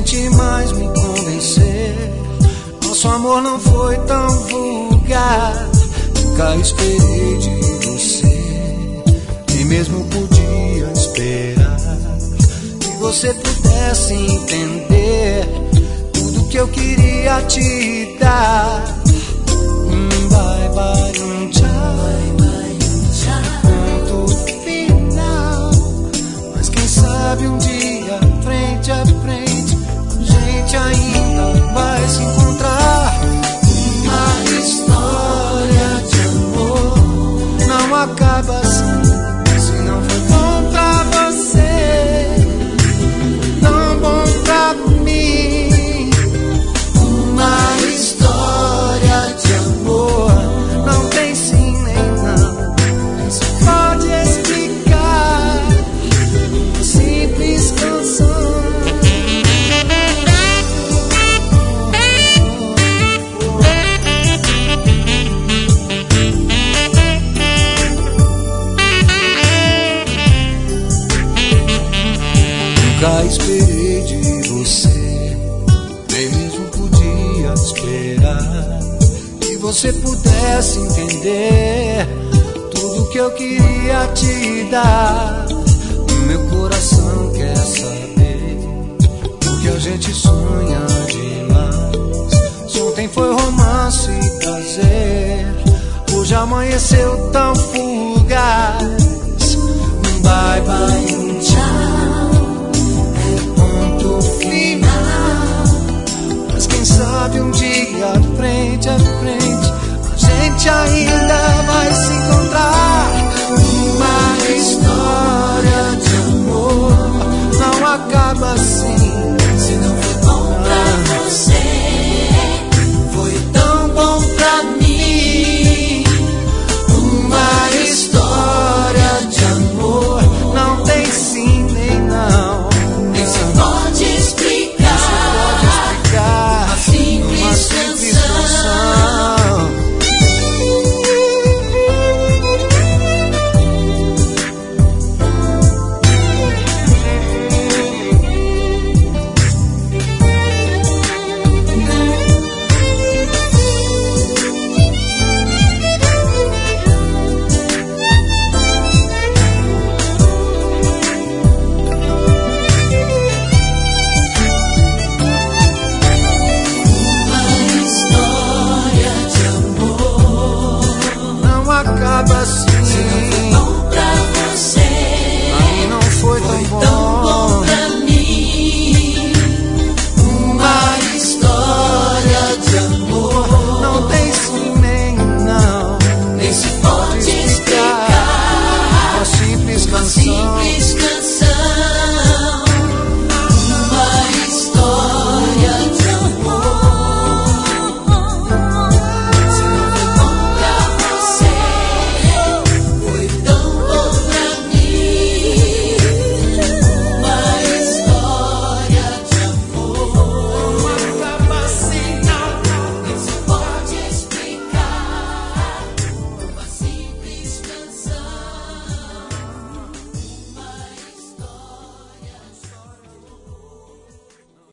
tente mais me convencer. Nosso amor não foi tão vulgar. Nunca esperei de você, nem mesmo podia esperar que você pudesse entender tudo que eu queria te dar. Bye bye, tchau. Ponto final. Mas quem sabe um dia, frente a frente, a gente ainda vai se encontrar. Uma história de amor não acaba assim. Se não foi bom pra você, tão bom pra mim. Uma história de amor não tem sim nem não. Só pode explicar uma simples canção. Nunca esperei de você, nem mesmo podia esperar que você pudesse entender tudo que eu queria te dar. Meu coração quer saber o que a gente sonha demais. Se ontem foi romance e prazer, hoje amanheceu tão fugaz. Bye bye, tchau. Mas quem sabe um dia, frente a frente, a gente ainda vai se encontrar. Uma história de amor não acaba assim. Se não